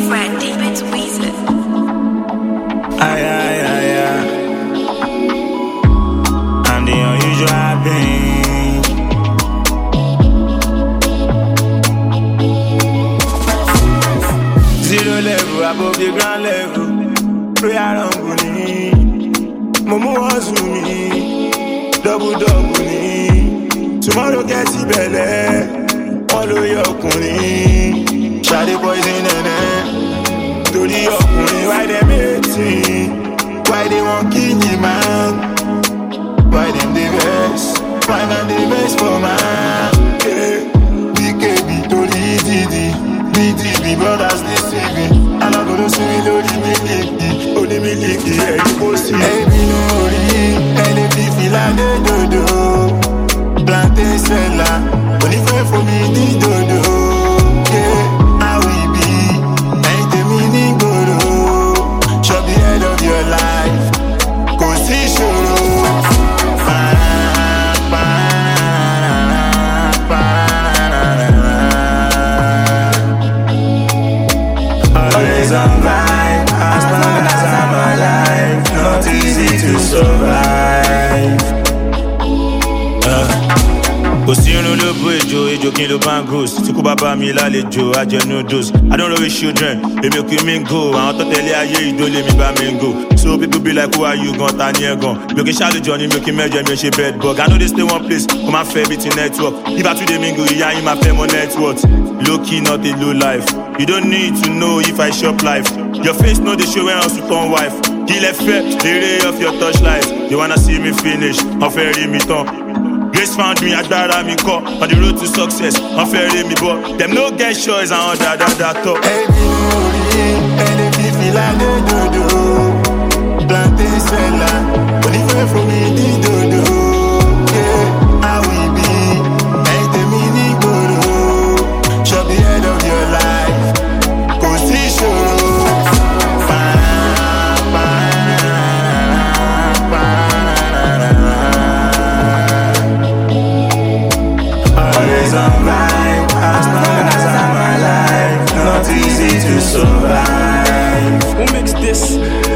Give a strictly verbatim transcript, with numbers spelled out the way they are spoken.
Fred David Weezer. Aye, aye, aye, aye. I'm the unusual being. Zero level above the ground level. Prayer on Guni. Momo was me. Double double ni. Tomorrow get it better. Follow your kuni. Shady boys in the to the up, why they hating? Why they won't kill you, man? Why them the best? Why not the best for man? Yeah. B K B to the D D, B D B brothers deceiving. And I'm gonna see me do the miliki, oh the miliki, yeah you go see. Hey, me no worry, and if you feel like they do do, plantain seller, but if you for me the do do, yeah. Your life, go see show. Always on vibe, as long as I'm alive. Not easy to survive. Uh. Kò sí irun ló bó ejò, ejò kí n lo bangles. Tí kò bá bá mi lálejò, á jẹ noodles. I don't raise children, èmi kì í mi go. Àwọn tó tẹ̀lé ayé ìdólé mi bá mi go. So people be like, who are you gan, ta ni ẹ gan? Mi ò kì í ṣàlejò ni, mi ò kì í mẹ́jọ, mi ò ṣe bed bug. I know they stay one place, kò máa fẹ́ bí ti network. If I today mingle, ìyá yín máa fẹ́ mọ network. Low key, not a low life. You don't need to know if I shop life. Your face no dey show when I turn wife. Kí lẹ fẹ́, the ray of your touch life. You wanna see me finish, wọ́n fẹ́ rí mi tán. Grace found me, agbára mi kọ́. On the road to success, wọ́n fẹ́ rí mi bọ́. Them no get choice, àwọn dàdàdà tọ́. Ẹbí orí ẹni fífi lálẹ́ dòdò. Plantain seller, onífẹ́ fún mi ní dòdò. Yeah, how we be, ẹ̀yin tèmi ní gbòòrò. Shop the head of your life, kò sí ìṣòro. Always on vibe, as long as I'm alive. Not easy to survive. Who makes this?